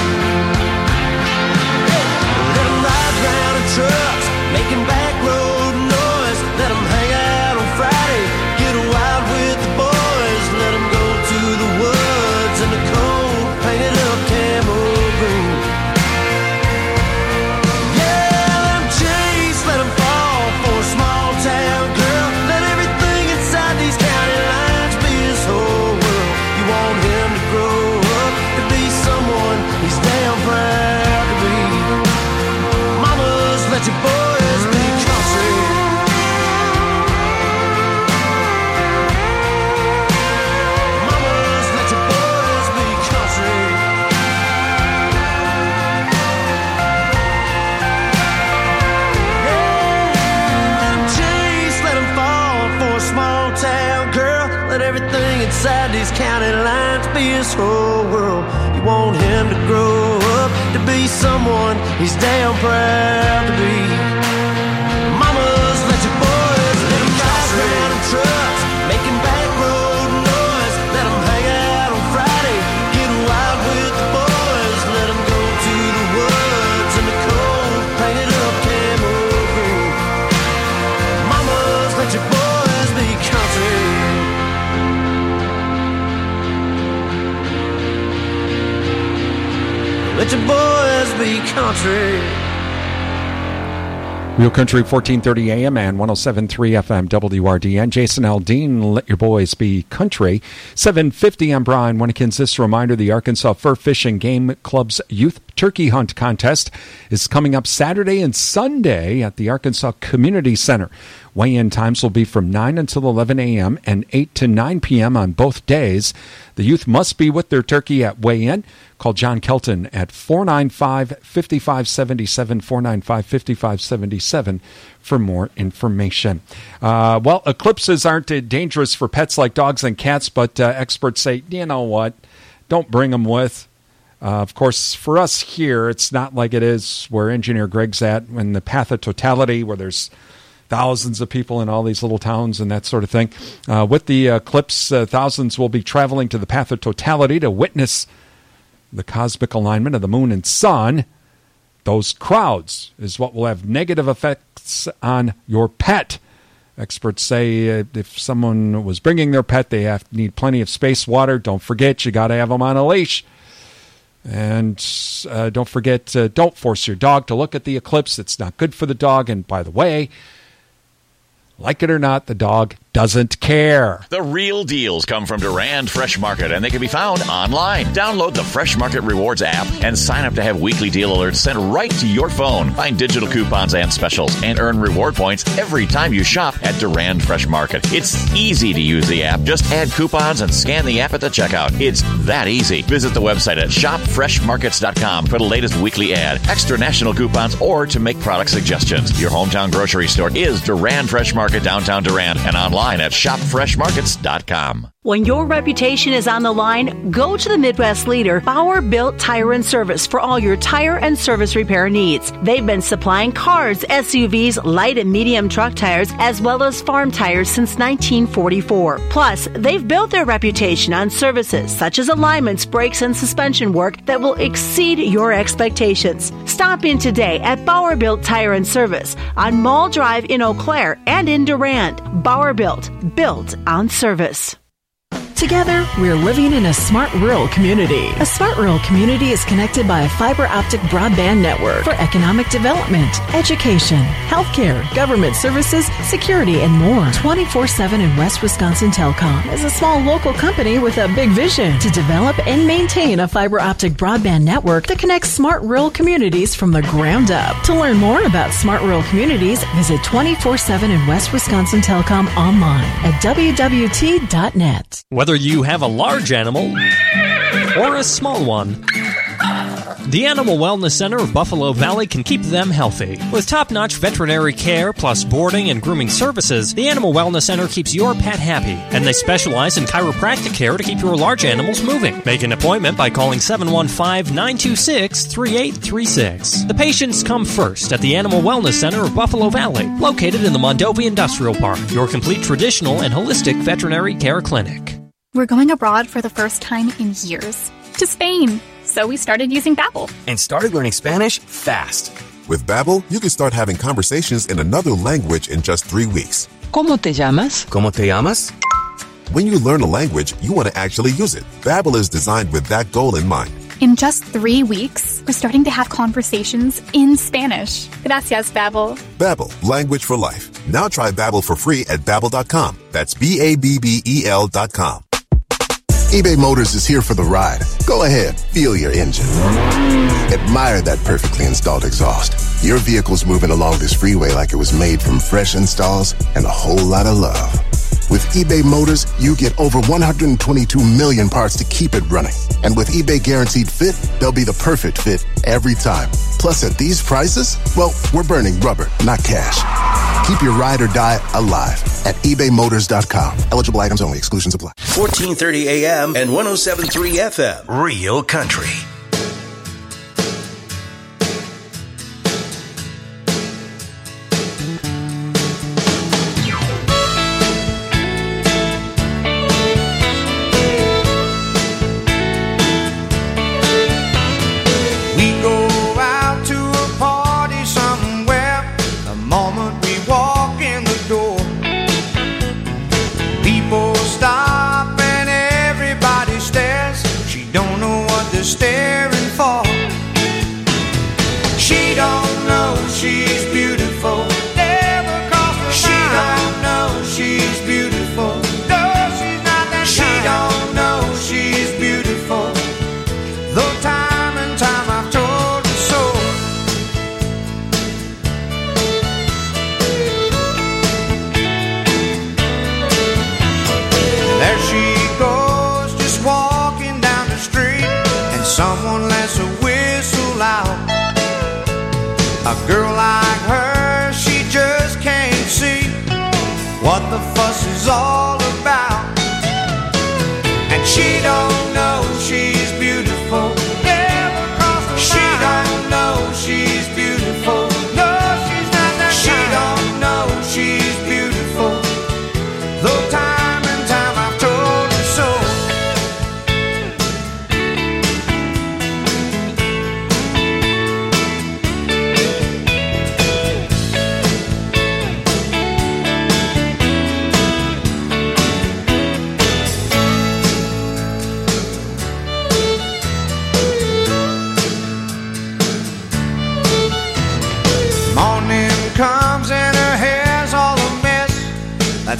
Let them ride round in trucks, making back road noise. Let them hang out on Friday, get wild with the boys. Let them go to the woods in the cold, painted up camo green. Yeah, let them chase, let them fall for a small town girl. Let everything inside these county lines be his whole world. You want him to grow up to be someone he's damn proud to be. Mamas, let your boys be country. Mamas, let your boys be country. Yeah, let 'em chase, let 'em fall for a small town girl. Let everything inside these county lines be his whole world. You want him to grow up to be someone he's damn proud to be. Mamas, let your boys let 'em ride round in trucks, making back road noise. Let 'em hang out on Friday, get wild with the boys. Let 'em go to the woods in the cold, painted up camo green. Mamas, let your boys be country. Let your boys be country.
Real Country, 1430 AM and 107.3 FM WRDN. Jason Aldean, Let Your Boys Be Country. 7:50, I'm Brian Winnekins. This reminder, the Arkansas Fur Fishing Game Club's Youth Turkey Hunt Contest is coming up Saturday and Sunday at the Arkansas Community Center. Weigh-in times will be from 9 until 11 a.m. and 8 to 9 p.m. on both days. The youth must be with their turkey at weigh-in. Call John Kelton at 495-5577, 495-5577 for more information. Well, eclipses aren't dangerous for pets like dogs and cats, but experts say, you know what, don't bring them with. Of course, for us here, it's not like it is where Engineer Greg's at in the path of totality, where there's thousands of people in all these little towns and that sort of thing. With the eclipse, thousands will be traveling to the path of totality to witness the cosmic alignment of the moon and sun. Those crowds is what will have negative effects on your pet. Experts say if someone was bringing their pet, they need plenty of space, water. Don't forget, you got to have them on a leash. And don't forget, don't force your dog to look at the eclipse. It's not good for the dog. And by the way, like it or not, the dog doesn't care.
The real deals come from Durand Fresh Market, and they can be found online. Download the Fresh Market Rewards app and sign up to have weekly deal alerts sent right to your phone. Find digital coupons and specials and earn reward points every time you shop at Durand Fresh Market. It's easy to use the app. Just add coupons and scan the app at the checkout. It's that easy. Visit the website at shopfreshmarkets.com for the latest weekly ad, extra national coupons, or to make product suggestions. Your hometown grocery store is Durand Fresh Market, downtown Durand, and online at shopfreshmarkets.com.
When your reputation is on the line, go to the Midwest leader, Bauer Built Tire and Service, for all your tire and service repair needs. They've been supplying cars, SUVs, light and medium truck tires, as well as farm tires since 1944. Plus, they've built their reputation on services such as alignments, brakes, and suspension work that will exceed your expectations. Stop in today at Bauer Built Tire and Service on Mall Drive in Eau Claire and in Durand. Bauer Built on service.
Together, we're living in a smart rural community. A smart rural community is connected by a fiber optic broadband network for economic development, education, healthcare, government services, security, and more. 24/7 in West Wisconsin Telecom is a small local company with a big vision to develop and maintain a fiber optic broadband network that connects smart rural communities from the ground up. To learn more about smart rural communities, visit 24/7 in West Wisconsin Telecom online at wwt.net.
Whether you have a large animal or a small one, the Animal Wellness Center of Buffalo Valley can keep them healthy. With top-notch veterinary care plus boarding and grooming services, the Animal Wellness Center keeps your pet happy, and they specialize in chiropractic care to keep your large animals moving. Make an appointment by calling 715-926-3836. The patients come first at the Animal Wellness Center of Buffalo Valley, located in the Mondovi Industrial Park, your complete traditional and holistic veterinary care clinic.
We're going abroad for the first time in years, to Spain. So we started using Babbel.
And started learning Spanish fast.
With Babbel, you can start having conversations in another language in just 3 weeks.
¿Cómo te llamas?
¿Cómo te llamas?
When you learn a language, you want to actually use it. Babbel is designed with that goal in mind.
In just 3 weeks, we're starting to have conversations in Spanish. Gracias, Babbel.
Babbel, language for life. Now try Babbel for free at Babbel.com. That's Babbel.com.
eBay Motors is here for the ride. Go ahead, feel your engine. Admire that perfectly installed exhaust. Your vehicle's moving along this freeway like it was made from fresh installs and a whole lot of love. With eBay Motors, you get over 122 million parts to keep it running. And with eBay Guaranteed Fit, they'll be the perfect fit every time. Plus, at these prices, well, we're burning rubber, not cash. Keep your ride or die alive at ebaymotors.com. Eligible items only. Exclusions apply.
1430 AM and 107.3 FM. Real Country.
Stare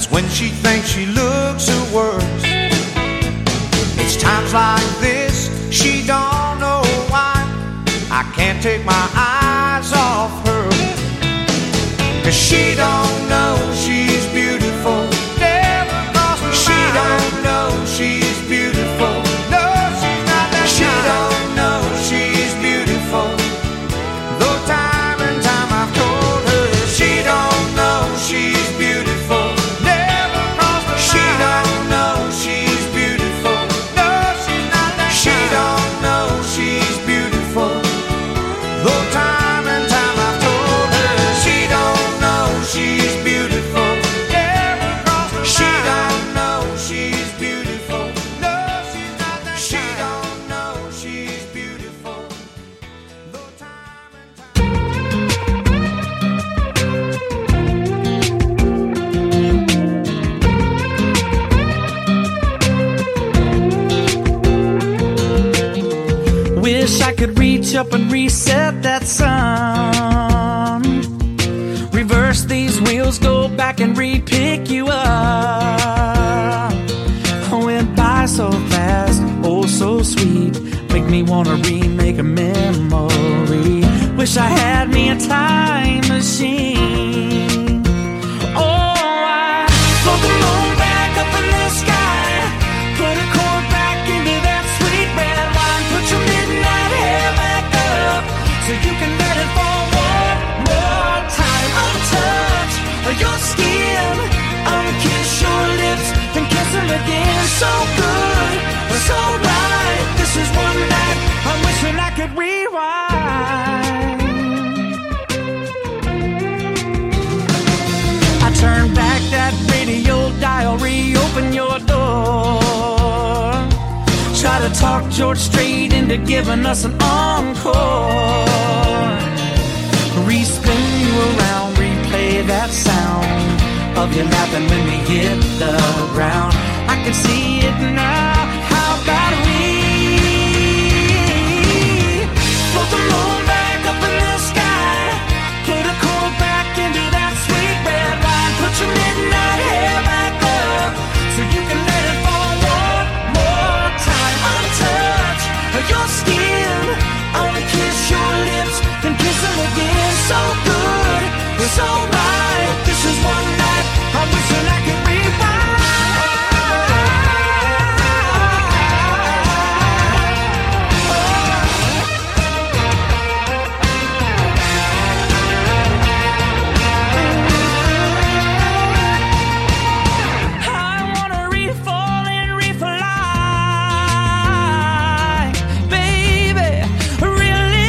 when she thinks she looks her worst. It's times like this she don't know why I can't take my eyes off her. 'Cause she don't know she's beautiful. Never crossed her mind. She don't know she's beautiful. No, she's not that kind. She don't know she's beautiful. Though time and time I've told her she don't know she's beautiful. Never crossed her mind. She don't know she's beautiful. No, she's not that kind. She don't know she's beautiful. Though time and time I've told her she don't know she's beautiful. Never crossed her mind. She don't know she's beautiful. No, she's not that kind. She don't know she's beautiful. Though time and
Wish I could reach up and reset that sun. Reverse these wheels, go back and re-pick you up. I went by so fast, oh so sweet. Make me wanna remake a memory. Wish I had me a time machine. Oh, I float the moon back up in the sky. Put a cord back into that sweet red wine. Put your midnight hair back up so you can let it fall one more time. Untouch your skin, unkiss your lips, then kiss them again. So good, so right. This is one night I'm wishing I could rewind. I turn back that radio dial, reopen your door. Try to talk George Strait into giving us an encore. Respin you around, replay that sound of you laughing when we hit the ground.